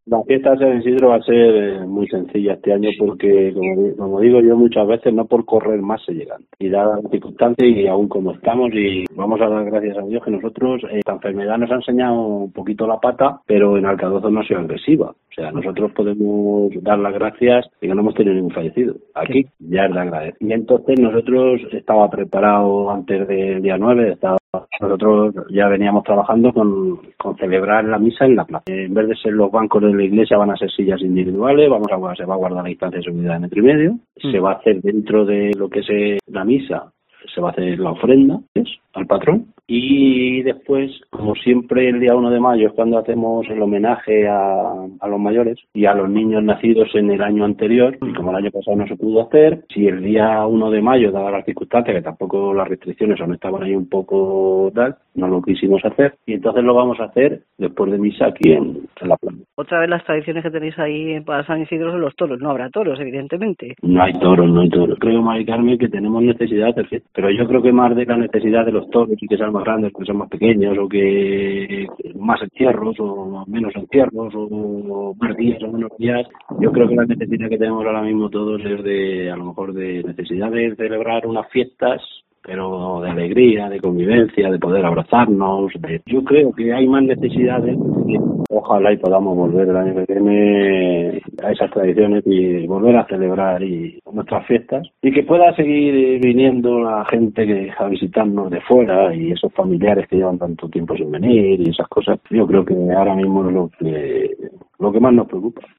La fiesta de San Isidro va a ser muy sencilla este año porque, como digo yo muchas veces, no por correr más se llegan. Y dadas las circunstancias y aún como estamos, y vamos a dar gracias a Dios que nosotros, esta enfermedad nos ha enseñado un poquito la pata, pero en Alcadozo no ha sido agresiva. O sea, nosotros podemos dar las gracias de que no hemos tenido ningún fallecido. Aquí ya es de agradecer. Y entonces nosotros estaba preparado antes del día 9, nosotros ya veníamos trabajando con celebrar la misa en la plaza. En vez de ser los bancos de la iglesia, van a ser sillas individuales, se va a guardar la distancia de seguridad de metro y medio, se va a hacer dentro de lo que es la misa, se va a hacer la ofrenda al patrón. Y después, como siempre, el día 1 de mayo es cuando hacemos el homenaje a los mayores y a los niños nacidos en el año anterior. Y como el año pasado no se pudo hacer, si el día 1 de mayo, dadas las circunstancias, que tampoco las restricciones aún estaban ahí un poco tal, no lo quisimos hacer. Y entonces lo vamos a hacer después de misa aquí en la plaza. Otra de las tradiciones que tenéis ahí para San Isidro son los toros. No habrá toros, evidentemente. No hay toros. Creo, Mari Carmen, que tenemos necesidad de hacer fiesta. Pero yo creo que más de la necesidad de los toros y que sean más grandes, que sean más pequeños, o que más encierros, o menos encierros, o más días o menos días. Yo creo que la necesidad que tenemos ahora mismo todos es a lo mejor de necesidad de celebrar unas fiestas, pero de alegría, de convivencia, de poder abrazarnos. Yo creo que hay más necesidades. Ojalá y podamos volver el año que viene a esas tradiciones y volver a celebrar nuestras fiestas, y que pueda seguir viniendo la gente a visitarnos de fuera, y esos familiares que llevan tanto tiempo sin venir y esas cosas. Yo creo que ahora mismo es lo que más nos preocupa.